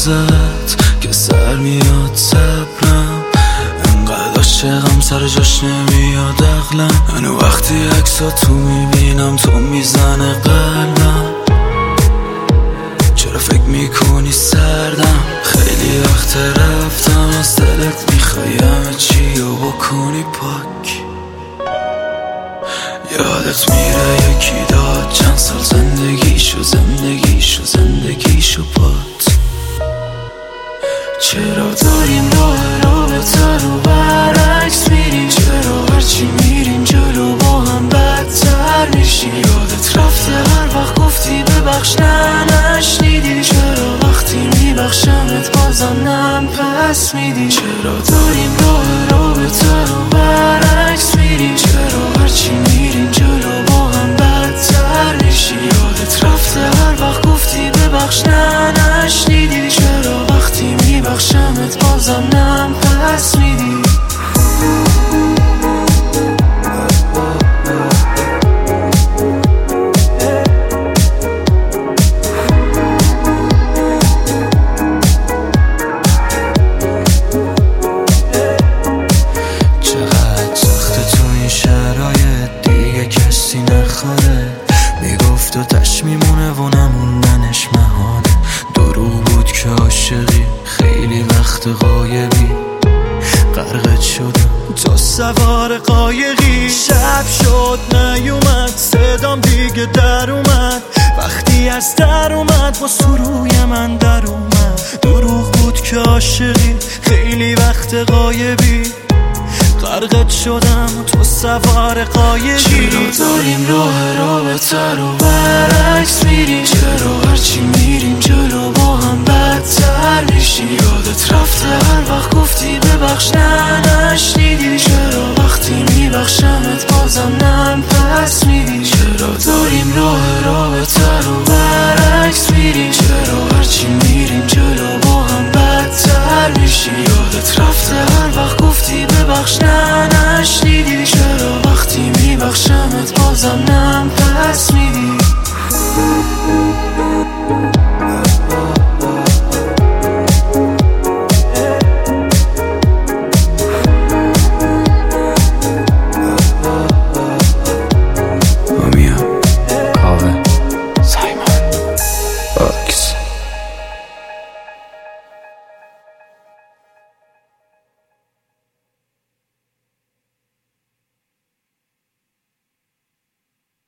لحظت که سر میاد صبرم، انقدر عاشقم سر جاش نمیاد عقلم. هنو وقتی عکساتو میبینم تو میزنه قلبم. چرا فکر میکنی سردم؟ خیلی وقت رفتم از دلت، میخوای همه چی رو بکنی پاک. یادت میره یکی داد چند سال زندگیشو پات. چرا داریم راه رابطه رو برعکس میریم؟ چرا هرچی میریم جلو با هم بدتر میشیم؟ یادت رفته هر وقت گفتی ببخش نشنیدی؟ چرا وقتی میبخشمت بازم نم پس میدی؟ چرا داریم راه رابطه رو برعکس میریم؟ چرا هرچی میریم جلو با هم بدتر میشیم؟ یادت رفته هر وقت گفتی ببخش نشنیدی؟ چرا وقتی میبخشمت بازم نم پس میدی؟ چقدر سخته تو این شرایط، دیگه کسی نخواره. میگفت و تش میمونه و نموندنش محاله. دروغ بود که عاشقی، خیلی وقت غایبی. غرقت شدم تو سوار قایقی. شب شد نیومد صدام دیگه در اومد، وقتی از در اومد با سروی من در اومد. دروغ بود که عاشقی، خیلی وقت غایبی. غرقت شدم تو سوار قایقی. چرا داریم راه رابطه رو برعکس میریم؟ چرا هرچی میریم جلو با هم بدتر میشیم؟ یادت رفته هر وقت گفتی ببخش نشنیدی؟ چرا وقتی میبخشمت بازم نم پس میدی؟ چرا داریم راه